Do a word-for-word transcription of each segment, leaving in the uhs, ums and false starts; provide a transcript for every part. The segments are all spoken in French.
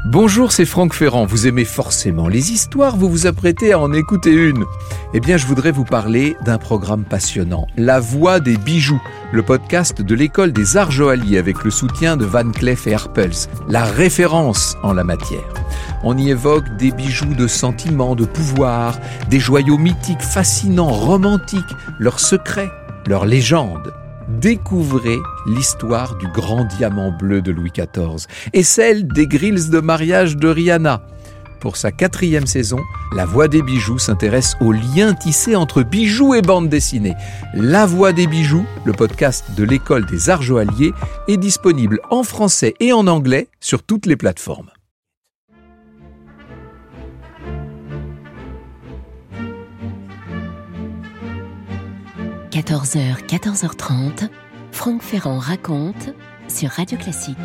Bonjour, c'est Franck Ferrand. Vous aimez forcément les histoires, vous vous apprêtez à en écouter une. Eh bien, je voudrais vous parler d'un programme passionnant, La Voix des bijoux, le podcast de l'École des Arts Joailliers avec le soutien de Van Cleef et Arpels, la référence en la matière. On y évoque des bijoux de sentiment, de pouvoir, des joyaux mythiques, fascinants, romantiques, leurs secrets, leurs légendes. Découvrez l'histoire du grand diamant bleu de Louis quatorze et celle des grilles de mariage de Rihanna. Pour sa quatrième saison, La Voix des bijoux s'intéresse aux liens tissés entre bijoux et bande dessinée. La Voix des bijoux, le podcast de l'École des Arts Joailliers, est disponible en français et en anglais sur toutes les plateformes. quatorze heures, quatorze heures trente, Franck Ferrand raconte sur Radio Classique.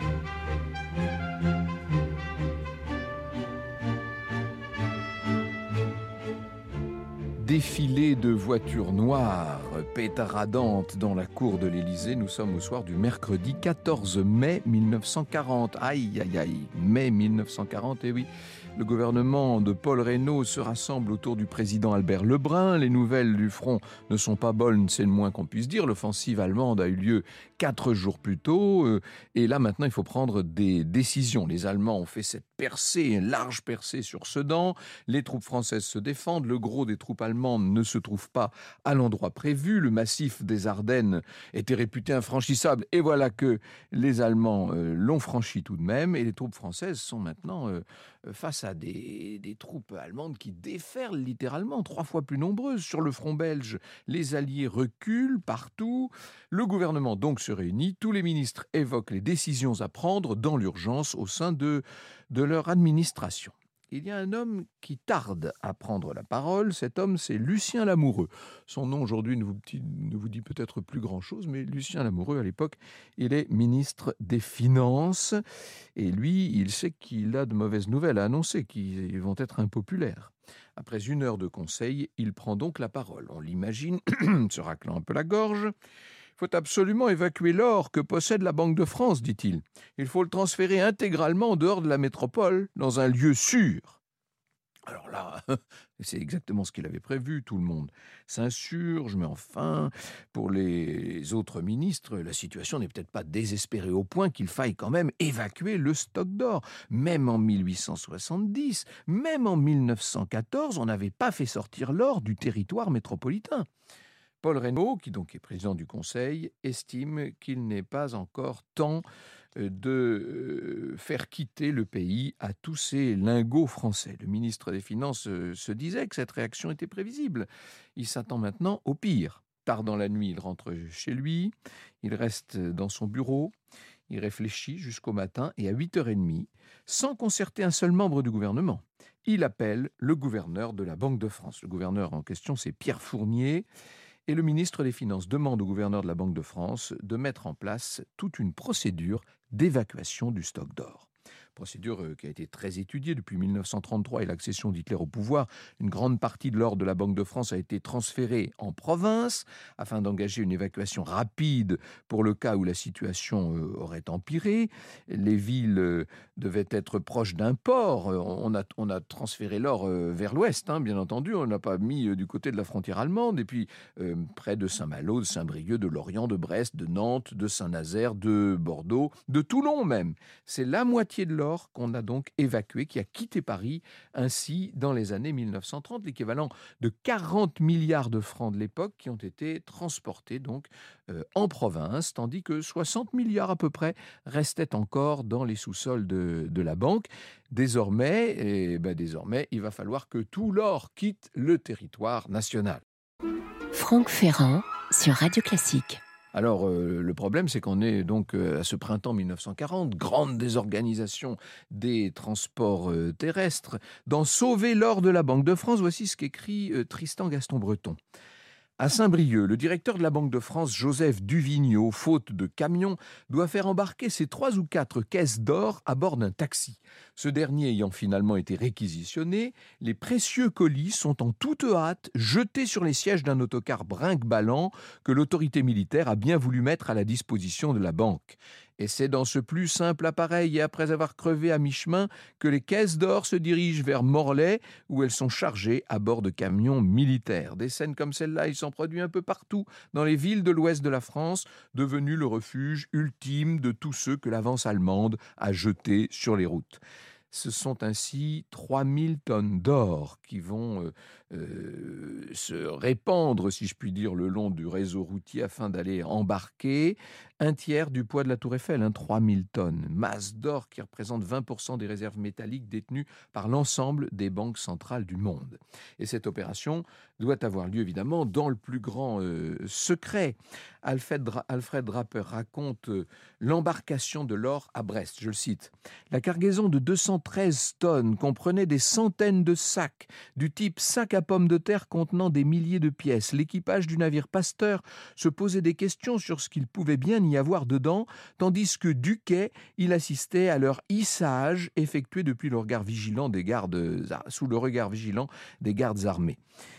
Défilé de voitures noires, pétaradantes dans la cour de l'Élysée. Nous sommes au soir du mercredi quatorze mai mille neuf cent quarante. Aïe, aïe, aïe, mai mille neuf cent quarante, et oui. Le gouvernement de Paul Reynaud se rassemble autour du président Albert Lebrun. Les nouvelles du front ne sont pas bonnes, c'est le moins qu'on puisse dire. L'offensive allemande a eu lieu quatre jours plus tôt. Euh, et là, maintenant, il faut prendre des décisions. Les Allemands ont fait cette percée, une large percée sur Sedan. Les troupes françaises se défendent. Le gros des troupes allemandes ne se trouve pas à l'endroit prévu. Le massif des Ardennes était réputé infranchissable. Et voilà que les Allemands euh, l'ont franchi tout de même. Et les troupes françaises sont maintenant euh, face à des, des troupes allemandes qui déferlent littéralement, trois fois plus nombreuses. Sur le front belge, les Alliés reculent partout. Le gouvernement donc se réunit. Tous les ministres évoquent les décisions à prendre dans l'urgence au sein de, de leur administration. Il y a un homme qui tarde à prendre la parole. Cet homme, c'est Lucien Lamoureux. Son nom aujourd'hui ne vous, ne vous dit peut-être plus grand-chose, mais Lucien Lamoureux, à l'époque, il est ministre des Finances. Et lui, il sait qu'il a de mauvaises nouvelles à annoncer, qui vont être impopulaires. Après une heure de conseil, il prend donc la parole. On l'imagine se raclant un peu la gorge. Il faut absolument évacuer l'or que possède la Banque de France, dit-il. Il faut le transférer intégralement en dehors de la métropole, dans un lieu sûr. Alors là, c'est exactement ce qu'il avait prévu. Tout le monde s'insurge, mais enfin, pour les autres ministres, la situation n'est peut-être pas désespérée au point qu'il faille quand même évacuer le stock d'or. Même en mille huit cent soixante-dix, même en mille neuf cent quatorze, on n'avait pas fait sortir l'or du territoire métropolitain. Paul Reynaud, qui donc est président du Conseil, estime qu'il n'est pas encore temps de faire quitter le pays à tous ces lingots français. Le ministre des Finances se disait que cette réaction était prévisible. Il s'attend maintenant au pire. Tard dans la nuit, il rentre chez lui, il reste dans son bureau, il réfléchit jusqu'au matin et à huit heures trente, sans concerter un seul membre du gouvernement, il appelle le gouverneur de la Banque de France. Le gouverneur en question, c'est Pierre Fournier. Et le ministre des Finances demande au gouverneur de la Banque de France de mettre en place toute une procédure d'évacuation du stock d'or. Procédure qui a été très étudiée depuis mille neuf cent trente-trois et l'accession d'Hitler au pouvoir. Une grande partie de l'or de la Banque de France a été transférée en province afin d'engager une évacuation rapide pour le cas où la situation aurait empiré. Les villes devaient être proches d'un port. On a, on a transféré l'or vers l'ouest, hein, bien entendu. On n'a pas mis du côté de la frontière allemande. Et puis, euh, près de Saint-Malo, de Saint-Brieuc, de Lorient, de Brest, de Nantes, de Saint-Nazaire, de Bordeaux, de Toulon même. C'est la moitié de l'or qu'on a donc évacué, qui a quitté Paris ainsi dans les années mille neuf cent trente, l'équivalent de quarante milliards de francs de l'époque qui ont été transportés donc euh, en province, tandis que soixante milliards à peu près restaient encore dans les sous-sols de, de la banque. Désormais, eh ben désormais, il va falloir que tout l'or quitte le territoire national. Franck Ferrand sur Radio Classique. Alors, euh, le problème, c'est qu'on est donc euh, à ce printemps mille neuf cent quarante, grande désorganisation des transports euh, terrestres. Dans Sauver l'or de la Banque de France, voici ce qu'écrit euh, Tristan Gaston Breton. À Saint-Brieuc, le directeur de la Banque de France, Joseph Duvigneau, faute de camion, doit faire embarquer ses trois ou quatre caisses d'or à bord d'un taxi. Ce dernier ayant finalement été réquisitionné, les précieux colis sont en toute hâte jetés sur les sièges d'un autocar brinque-ballant que l'autorité militaire a bien voulu mettre à la disposition de la banque. Et c'est dans ce plus simple appareil, et après avoir crevé à mi-chemin, que les caisses d'or se dirigent vers Morlaix, où elles sont chargées à bord de camions militaires. Des scènes comme celle-là, il s'en produit un peu partout dans les villes de l'ouest de la France, devenues le refuge ultime de tous ceux que l'avance allemande a jetés sur les routes. Ce sont ainsi trois mille tonnes d'or qui vont euh, euh, se répandre, si je puis dire, le long du réseau routier afin d'aller embarquer. Un tiers du poids de la Tour Eiffel, hein, trois mille tonnes. Masse d'or qui représente vingt pour cent des réserves métalliques détenues par l'ensemble des banques centrales du monde. Et cette opération doit avoir lieu évidemment dans le plus grand euh, secret. Alfred, Dra- Alfred Draper raconte euh, l'embarcation de l'or à Brest. Je le cite. La cargaison de deux cent treize tonnes comprenait des centaines de sacs, du type sac à pommes de terre contenant des milliers de pièces. L'équipage du navire Pasteur se posait des questions sur ce qu'il pouvait bien y avoir dedans, tandis que du quai, il assistait à leur hissage effectué depuis le regard vigilant des gardes, sous le regard vigilant des gardes armés.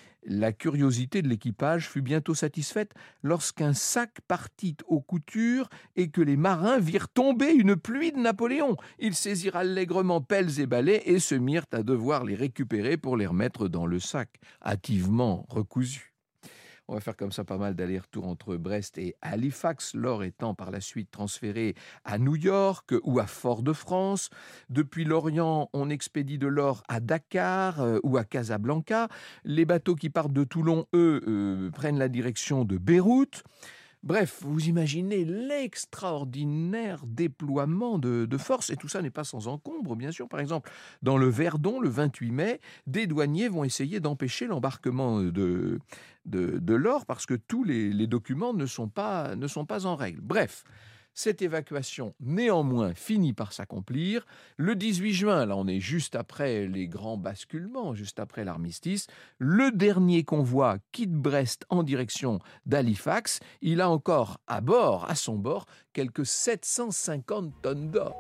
La curiosité de l'équipage fut bientôt satisfaite lorsqu'un sac partit aux coutures et que les marins virent tomber une pluie de Napoléon. Ils saisirent allègrement pelles et balais et se mirent à devoir les récupérer pour les remettre dans le sac, hâtivement recousu. On va faire comme ça pas mal d'allers-retours entre Brest et Halifax, l'or étant par la suite transféré à New York ou à Fort-de-France. Depuis l'Orient, on expédie de l'or à Dakar euh, ou à Casablanca. Les bateaux qui partent de Toulon, eux, euh, prennent la direction de Beyrouth. Bref, vous imaginez l'extraordinaire déploiement de, de force, et tout ça n'est pas sans encombre, bien sûr. Par exemple, dans le Verdon, le vingt-huit mai, des douaniers vont essayer d'empêcher l'embarquement de, de, de l'or parce que tous les, les documents ne sont pas, ne sont pas en règle. Bref, cette évacuation, néanmoins, finit par s'accomplir. Le dix-huit juin, là on est juste après les grands basculements, juste après l'armistice, le dernier convoi quitte Brest en direction d'Halifax. Il a encore à bord, à son bord, quelques sept cent cinquante tonnes d'or.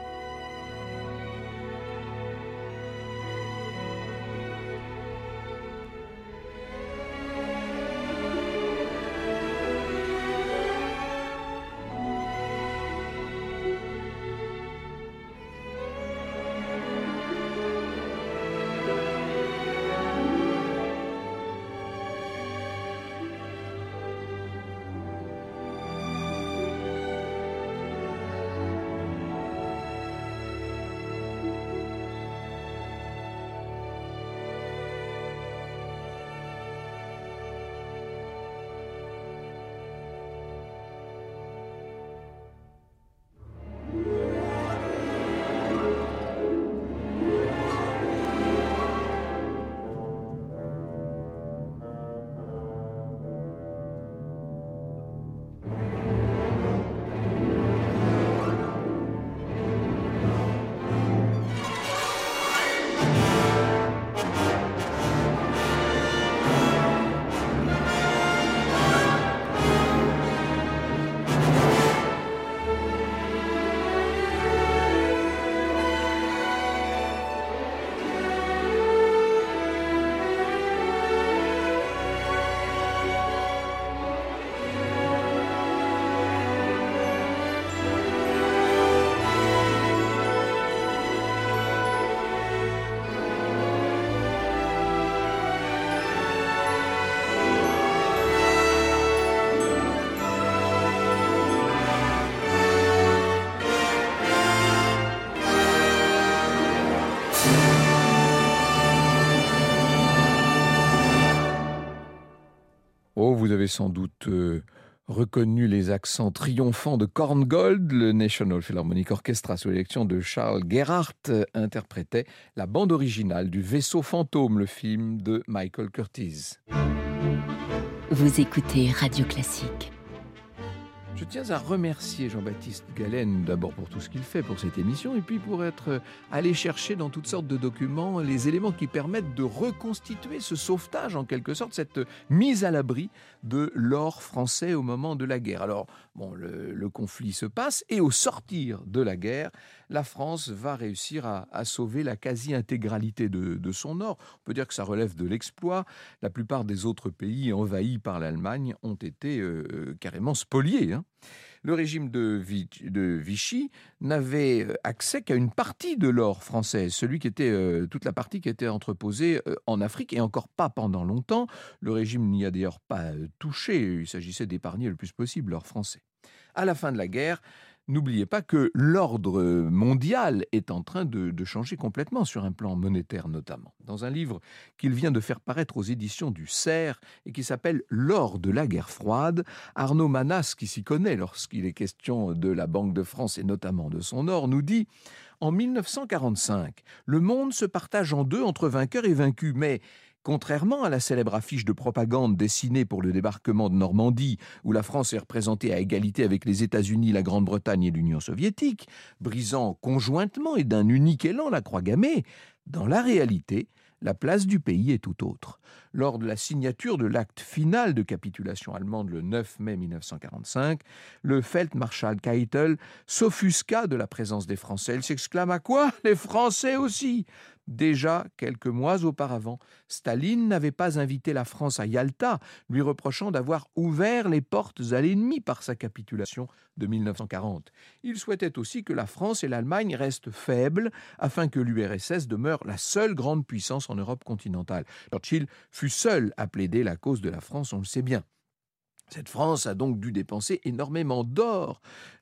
Oh, vous avez sans doute euh, reconnu les accents triomphants de Korngold. Le National Philharmonic Orchestra, sous l'élection de Charles Gerhardt, euh, interprétait la bande originale du Vaisseau fantôme, le film de Michael Curtiz. Vous écoutez Radio Classique. Je tiens à remercier Jean-Baptiste Galen d'abord pour tout ce qu'il fait pour cette émission et puis pour être allé chercher dans toutes sortes de documents les éléments qui permettent de reconstituer ce sauvetage en quelque sorte, cette mise à l'abri de l'or français au moment de la guerre. Alors, bon, le, le conflit se passe et au sortir de la guerre, la France va réussir à, à sauver la quasi-intégralité de, de son or. On peut dire que ça relève de l'exploit. La plupart des autres pays envahis par l'Allemagne ont été euh, carrément spoliés, hein. Le régime de, de Vichy n'avait accès qu'à une partie de l'or français, celui qui était, euh, toute la partie qui était entreposée euh, en Afrique, et encore pas pendant longtemps. Le régime n'y a d'ailleurs pas euh, touché, il s'agissait d'épargner le plus possible l'or français. À la fin de la guerre, n'oubliez pas que l'ordre mondial est en train de, de changer complètement sur un plan monétaire notamment. Dans un livre qu'il vient de faire paraître aux éditions du Cerf et qui s'appelle « L'or de la guerre froide », Arnaud Manas, qui s'y connaît lorsqu'il est question de la Banque de France et notamment de son or, nous dit « En mille neuf cent quarante-cinq, le monde se partage en deux entre vainqueurs et vaincus, mais... » Contrairement à la célèbre affiche de propagande dessinée pour le débarquement de Normandie, où la France est représentée à égalité avec les États-Unis, la Grande-Bretagne et l'Union soviétique, brisant conjointement et d'un unique élan la croix gammée, dans la réalité, la place du pays est tout autre. Lors de la signature de l'acte final de capitulation allemande le neuf mai mille neuf cent quarante-cinq, le Feldmarschall Keitel s'offusqua de la présence des Français. Il s'exclama « Quoi ? Les Français aussi ?» Déjà quelques mois auparavant, Staline n'avait pas invité la France à Yalta, lui reprochant d'avoir ouvert les portes à l'ennemi par sa capitulation de mille neuf cent quarante. Il souhaitait aussi que la France et l'Allemagne restent faibles afin que l'U R S S demeure la seule grande puissance en Europe continentale. Churchill fut seul à plaider la cause de la France, on le sait bien. Cette France a donc dû dépenser énormément d'or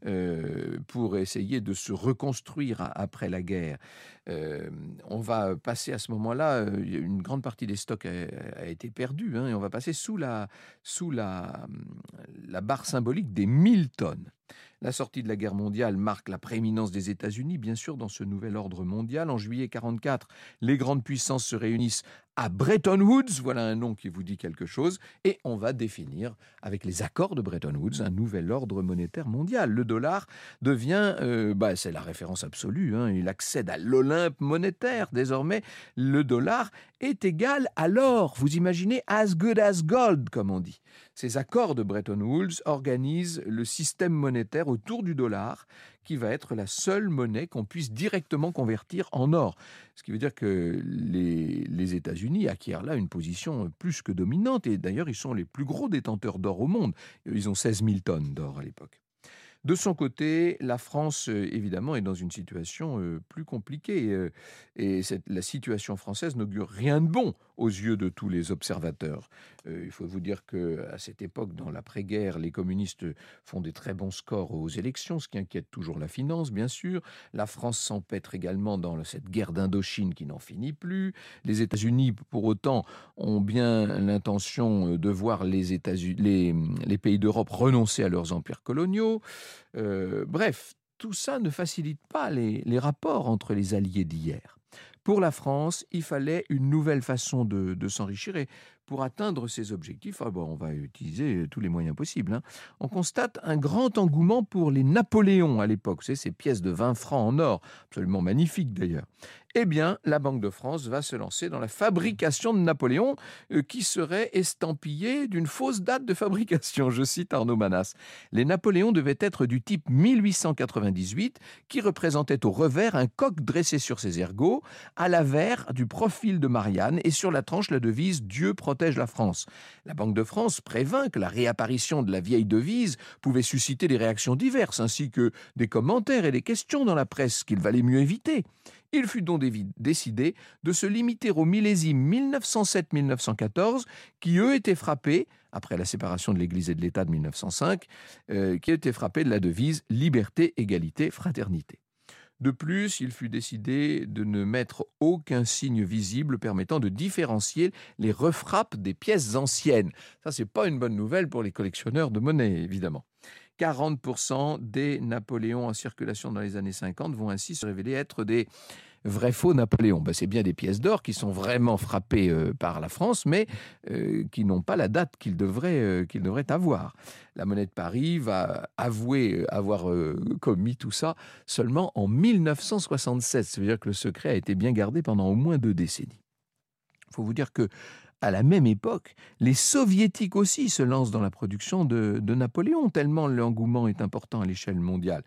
euh, pour essayer de se reconstruire à, après la guerre. Euh, on va passer à ce moment-là, euh, une grande partie des stocks a, a été perdue, hein, et on va passer sous la, sous la, la barre symbolique des mille tonnes. La sortie de la guerre mondiale marque la prééminence des États-Unis, bien sûr, dans ce nouvel ordre mondial. En juillet quarante-quatre, les grandes puissances se réunissent à Bretton Woods, voilà un nom qui vous dit quelque chose, et on va définir, avec les accords de Bretton Woods, un nouvel ordre monétaire mondial. Le dollar devient, euh, bah, c'est la référence absolue, hein, il accède à l'Olympe monétaire. Désormais, le dollar est égal à l'or. Vous imaginez, as good as gold, comme on dit. Ces accords de Bretton Woods organisent le système monétaire autour du dollar, qui va être la seule monnaie qu'on puisse directement convertir en or. Ce qui veut dire que les, les États-Unis acquièrent là une position plus que dominante, et d'ailleurs, ils sont les plus gros détenteurs d'or au monde. Ils ont seize mille tonnes d'or à l'époque. De son côté, la France, euh, évidemment, est dans une situation euh, plus compliquée. Euh, et cette, la situation française n'augure rien de bon aux yeux de tous les observateurs. Euh, il faut vous dire qu'à cette époque, dans l'après-guerre, les communistes font des très bons scores aux élections, ce qui inquiète toujours la finance, bien sûr. La France s'empêtre également dans cette guerre d'Indochine qui n'en finit plus. Les États-Unis, pour autant, ont bien l'intention de voir les, États-Unis, les, les pays d'Europe renoncer à leurs empires coloniaux. Euh, bref, tout ça ne facilite pas les, les rapports entre les alliés d'hier. Pour la France, il fallait une nouvelle façon de, de s'enrichir, et pour atteindre ces objectifs, ah bon, on va utiliser tous les moyens possibles. Hein. On constate un grand engouement pour les Napoléons à l'époque, c'est ces pièces de vingt francs en or, absolument magnifiques d'ailleurs. Eh bien, la Banque de France va se lancer dans la fabrication de Napoléon, euh, qui serait estampillé d'une fausse date de fabrication. Je cite Arnaud Manas. Les Napoléons devaient être du type mille huit cent quatre-vingt-dix-huit, qui représentait au revers un coq dressé sur ses ergots, à l'avers du profil de Marianne, et sur la tranche la devise « Dieu protège la France ». La Banque de France prévint que la réapparition de la vieille devise pouvait susciter des réactions diverses, ainsi que des commentaires et des questions dans la presse qu'il valait mieux éviter. Il fut donc décidé de se limiter aux millésimes mille neuf cent sept mille neuf cent quatorze, qui eux étaient frappés, après la séparation de l'Église et de l'État de mille neuf cent cinq, euh, qui étaient frappés de la devise « Liberté, égalité, fraternité ». De plus, il fut décidé de ne mettre aucun signe visible permettant de différencier les refrappes des pièces anciennes. Ça, c'est pas une bonne nouvelle pour les collectionneurs de monnaie, évidemment. quarante pour cent des Napoléons en circulation dans les années cinquante vont ainsi se révéler être des vrais faux Napoléons. Ben, c'est bien des pièces d'or qui sont vraiment frappées euh, par la France, mais euh, qui n'ont pas la date qu'ils devraient, euh, qu'ils devraient avoir. La Monnaie de Paris va avouer avoir euh, commis tout ça seulement en mille neuf cent soixante-sept. Ça veut dire que le secret a été bien gardé pendant au moins deux décennies. Il faut vous dire que à la même époque, les Soviétiques aussi se lancent dans la production de, de Napoléon, tellement l'engouement est important à l'échelle mondiale.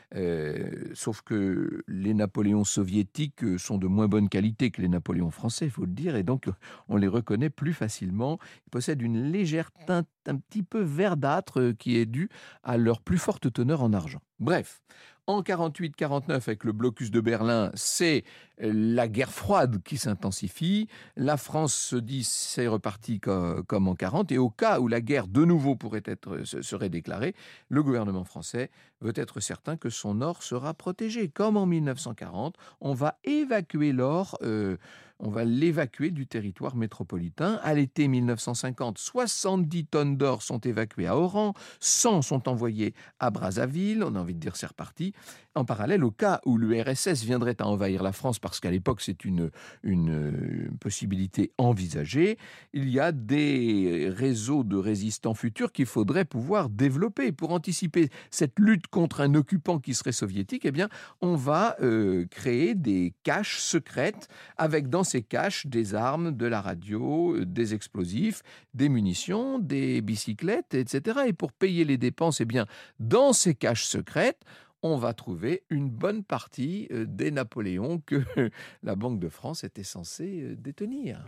Euh, sauf que les Napoléons soviétiques sont de moins bonne qualité que les Napoléons français, il faut le dire, et donc on les reconnaît plus facilement. Ils possèdent une légère teinte un petit peu verdâtre qui est due à leur plus forte teneur en argent. Bref, en quarante-huit quarante-neuf, avec le blocus de Berlin, c'est la guerre froide qui s'intensifie. La France se dit c'est reparti comme, comme en quarante, et au cas où la guerre de nouveau pourrait être, serait déclarée, le gouvernement français veut être certain que son or sera protégé. Comme en mille neuf cent quarante, on va évacuer l'or, euh, on va l'évacuer du territoire métropolitain. À l'été mille neuf cent cinquante, soixante-dix tonnes d'or sont évacuées à Oran, cent sont envoyées à Brazzaville, on a envie de dire c'est reparti. En parallèle, au cas où l'U R S S viendrait à envahir la France, parce qu'à l'époque c'est une, une possibilité envisagée, il y a des réseaux de résistants futurs qu'il faudrait pouvoir développer. Pour anticiper cette lutte contre un occupant qui serait soviétique, eh bien, on va euh, créer des caches secrètes, avec dans ces caches des armes, de la radio, des explosifs, des munitions, des bicyclettes, et cetera. Et pour payer les dépenses, eh bien, dans ces caches secrètes, on va trouver une bonne partie des Napoléons que la Banque de France était censée détenir.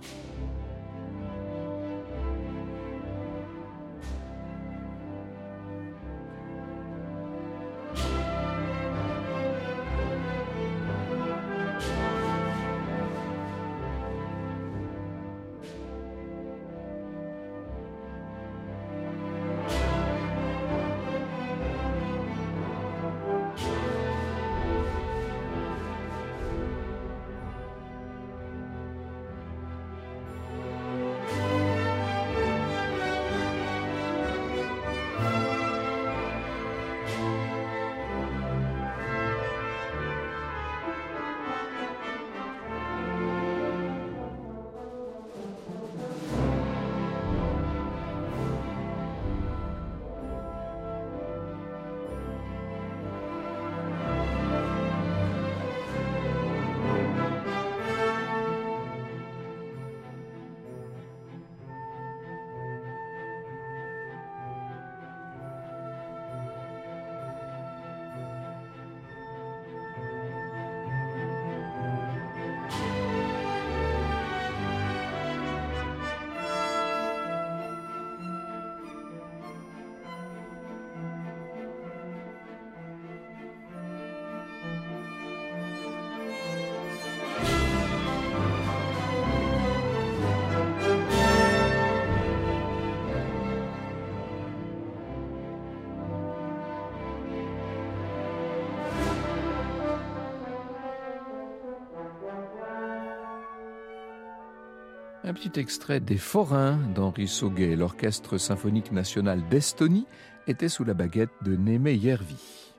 Un petit extrait des Forains d'Henri Sauguet. L'Orchestre symphonique national d'Estonie était sous la baguette de Némé Järvi.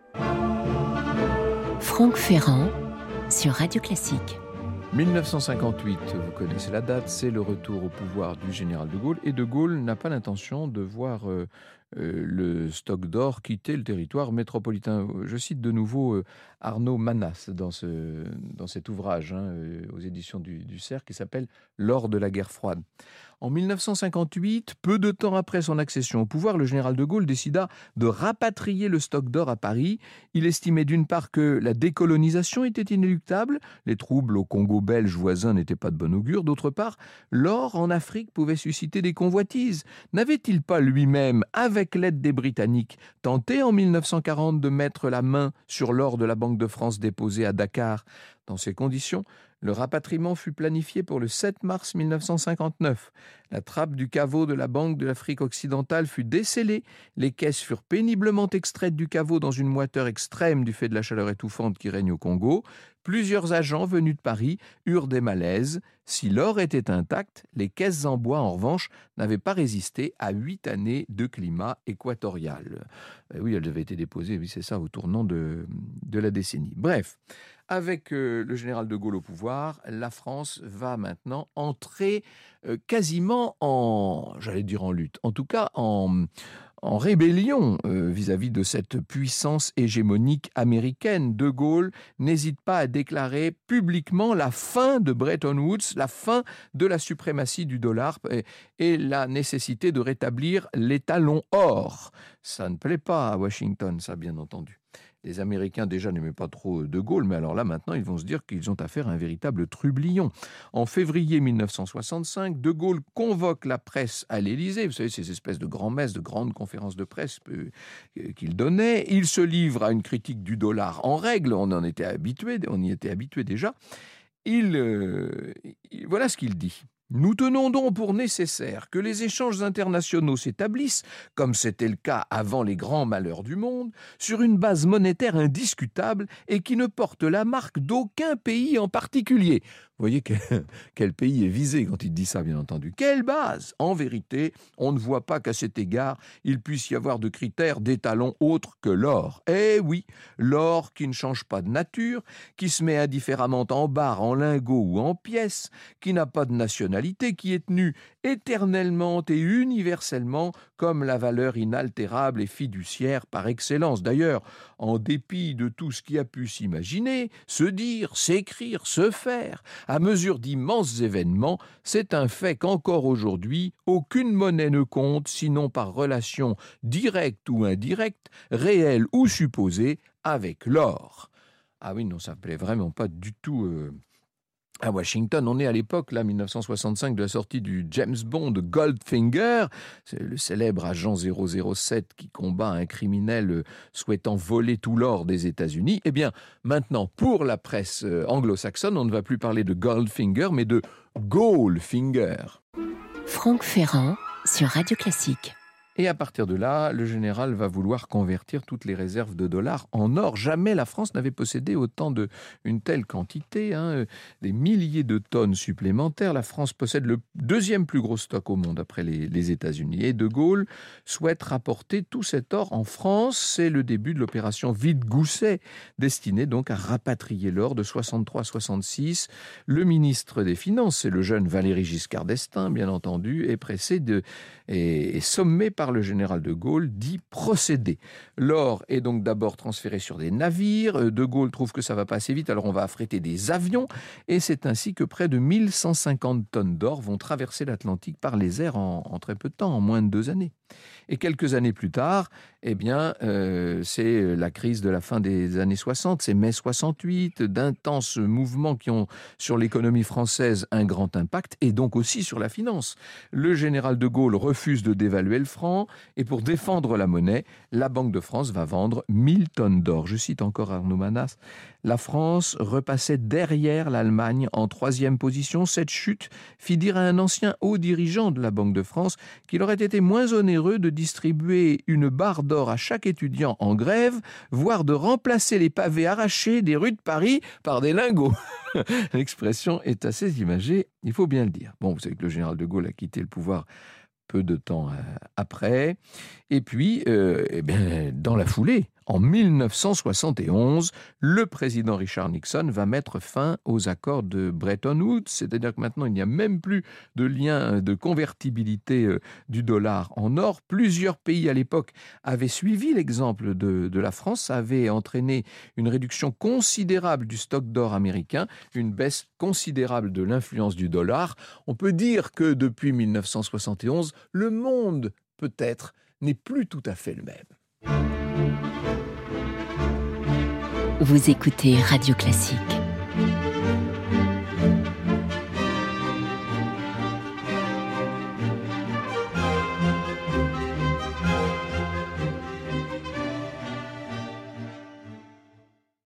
Franck Ferrand sur Radio Classique. mille neuf cent cinquante-huit, vous connaissez la date, c'est le retour au pouvoir du général de Gaulle. Et de Gaulle n'a pas l'intention de voir euh, euh, le stock d'or quitter le territoire métropolitain. Je cite de nouveau euh, Arnaud Manas dans, ce, dans cet ouvrage hein, euh, aux éditions du, du Cerf qui s'appelle « L'or de la guerre froide ». En mille neuf cent cinquante-huit, peu de temps après son accession au pouvoir, le général de Gaulle décida de rapatrier le stock d'or à Paris. Il estimait d'une part que la décolonisation était inéluctable, les troubles au Congo belge voisin n'étaient pas de bon augure. D'autre part, l'or en Afrique pouvait susciter des convoitises. N'avait-il pas lui-même, avec l'aide des Britanniques, tenté en mille neuf cent quarante de mettre la main sur l'or de la Banque de France déposé à Dakar ? Dans ces conditions, le rapatriement fut planifié pour le sept mars mille neuf cent cinquante-neuf. La trappe du caveau de la Banque de l'Afrique occidentale fut décellée. Les caisses furent péniblement extraites du caveau dans une moiteur extrême du fait de la chaleur étouffante qui règne au Congo. Plusieurs agents venus de Paris eurent des malaises. Si l'or était intact, les caisses en bois, en revanche, n'avaient pas résisté à huit années de climat équatorial. Et oui, elles avaient été déposées, oui, c'est ça, au tournant de, de la décennie. Bref, avec euh, le général de Gaulle au pouvoir, la France va maintenant entrer euh, quasiment en, j'allais dire en lutte, en tout cas en, en rébellion euh, vis-à-vis de cette puissance hégémonique américaine. De Gaulle n'hésite pas à déclarer publiquement la fin de Bretton Woods, la fin de la suprématie du dollar et, et la nécessité de rétablir l'étalon or. Ça ne plaît pas à Washington, ça bien entendu. les Américains déjà n'aimaient pas trop De Gaulle, mais alors là maintenant ils vont se dire qu'ils ont affaire à un véritable trublion. En février mille neuf cent soixante-cinq, De Gaulle convoque la presse à l'Élysée, vous savez ces espèces de grands-messes, de grandes conférences de presse euh, qu'il donnait. Il se livre à une critique du dollar en règle, on en était habitué, on y était habitué déjà. Il, euh, il, voilà ce qu'il dit. Nous tenons donc pour nécessaire que les échanges internationaux s'établissent, comme c'était le cas avant les grands malheurs du monde, sur une base monétaire indiscutable et qui ne porte la marque d'aucun pays en particulier. Vous voyez que, quel pays est visé quand il dit ça, bien entendu. Quelle base ? En vérité, on ne voit pas qu'à cet égard, il puisse y avoir de critères d'étalon autres que l'or. Eh oui, l'or qui ne change pas de nature, qui se met indifféremment en barres, en lingots ou en pièces, qui n'a pas de nationalité, qui est tenu éternellement et universellement comme la valeur inaltérable et fiduciaire par excellence. D'ailleurs, en dépit de tout ce qui a pu s'imaginer, se dire, s'écrire, se faire, à mesure d'immenses événements, c'est un fait qu'encore aujourd'hui, aucune monnaie ne compte, sinon par relation directe ou indirecte, réelle ou supposée, avec l'or. Ah oui, non, ça ne plaît vraiment pas du tout... Euh À Washington, on est à l'époque, là, mille neuf cent soixante-cinq, de la sortie du James Bond Goldfinger, c'est le célèbre agent zéro zéro sept qui combat un criminel souhaitant voler tout l'or des États-Unis. Eh bien, maintenant, pour la presse anglo-saxonne, on ne va plus parler de Goldfinger, mais de Goldfinger. Franck Ferrand sur Radio Classique. Et à partir de là, le général va vouloir convertir toutes les réserves de dollars en or. Jamais la France n'avait possédé autant de, une telle quantité, hein, des milliers de tonnes supplémentaires. La France possède le deuxième plus gros stock au monde après les, les États-Unis. Et De Gaulle souhaite rapporter tout cet or en France. C'est le début de l'opération Vide-Gousset, destinée donc à rapatrier l'or de soixante-trois à soixante-six. Le ministre des Finances, c'est le jeune Valéry Giscard d'Estaing, bien entendu, est pressé de, et, et sommé par le général de Gaulle d'y procéder. L'or est donc d'abord transféré sur des navires. De Gaulle trouve que ça va pas assez vite, alors on va affréter des avions. Et c'est ainsi que près de mille cent cinquante tonnes d'or vont traverser l'Atlantique par les airs en, en très peu de temps, en moins de deux années. Et quelques années plus tard, eh bien, euh, c'est la crise de la fin des années soixante, c'est mai soixante-huit, d'intenses mouvements qui ont sur l'économie française un grand impact et donc aussi sur la finance. Le général de Gaulle refuse de dévaluer le franc et pour défendre la monnaie, la Banque de France va vendre mille tonnes d'or. Je cite encore Arnaud Manas. La France repassait derrière l'Allemagne en troisième position. Cette chute fit dire à un ancien haut dirigeant de la Banque de France qu'il aurait été moins onéreux de distribuer une barre d'or à chaque étudiant en grève, voire de remplacer les pavés arrachés des rues de Paris par des lingots. L'expression est assez imagée, il faut bien le dire. Bon, vous savez que le général de Gaulle a quitté le pouvoir peu de temps après. Et puis, euh, eh bien, dans la foulée, en mille neuf cent soixante et onze, le président Richard Nixon va mettre fin aux accords de Bretton Woods, c'est-à-dire que maintenant, il n'y a même plus de lien de convertibilité euh, du dollar en or. Plusieurs pays à l'époque avaient suivi l'exemple de, de la France. Ça avait entraîné une réduction considérable du stock d'or américain, une baisse considérable de l'influence du dollar. On peut dire que depuis mille neuf cent soixante et onze, le monde, peut-être, n'est plus tout à fait le même. Vous écoutez Radio Classique.